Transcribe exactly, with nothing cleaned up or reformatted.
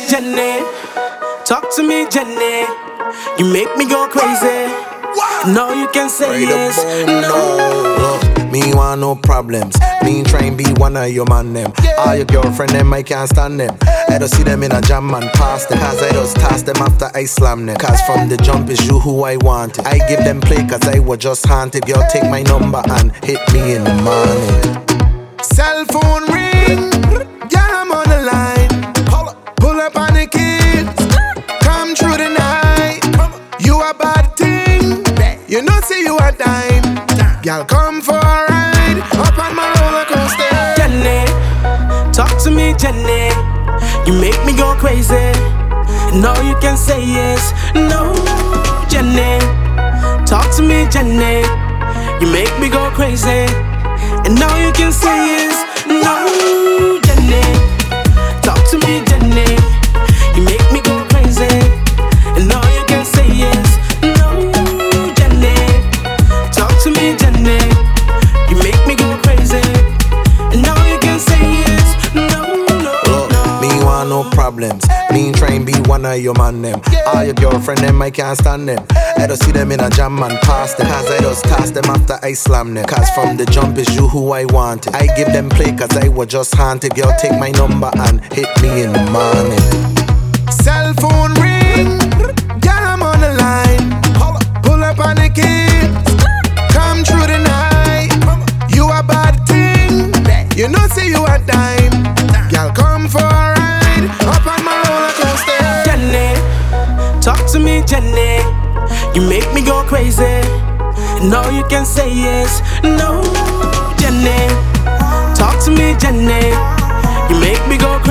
Jenny. Talk to me, Jenny. You make me go crazy. No, you can say Right yes. No. Look, me want no problems. Me try and be one of your man them. All your girlfriend them, I can't stand them. I don't see them in a jam and pass them. Cause I just toss them after I slam them. Cause from the jump is you who I wanted. I give them play cause I was just haunted. Girl, take my number and hit me in the morning. Cell phone ring. Girl, I'm on the line. Pull up on the kids. Come through the night. You a bad thing. You know see you a dime. Girl, come for a ride. Up on my roller coaster. Jenny, talk to me, Jenny. You make me go crazy. No, you can say yes. No, Jenny. Talk to me, Jenny. You make me go crazy. And now you can say yes. No, Jenny. Talk to me, Jenny. You make me go crazy. And now you can say yes. No, Jenny. Talk to me, Jenny. You make me go crazy. And now you can say yes. No, no, Look, no. me want no problems. Me try and be one of your man them. All your girlfriend them, I can't stand them. I don't see them in a jam and pass them. Cause I just toss them after I slam them. Cause from the jump is you who I wanted. I give them play cause I was just haunted. Girl, take my number and hit me in the morning. Cell phone ring. Girl, I'm on the line. Pull up on the kids. Come through the night. You a bad thing. You know see you a dime. Girl, come for a ride. Up on my roller coaster. Jenny, talk to me, Jenny. You make me go crazy. No, you can say yes. No, Jenny. Talk to me, Jenny. You make me go crazy.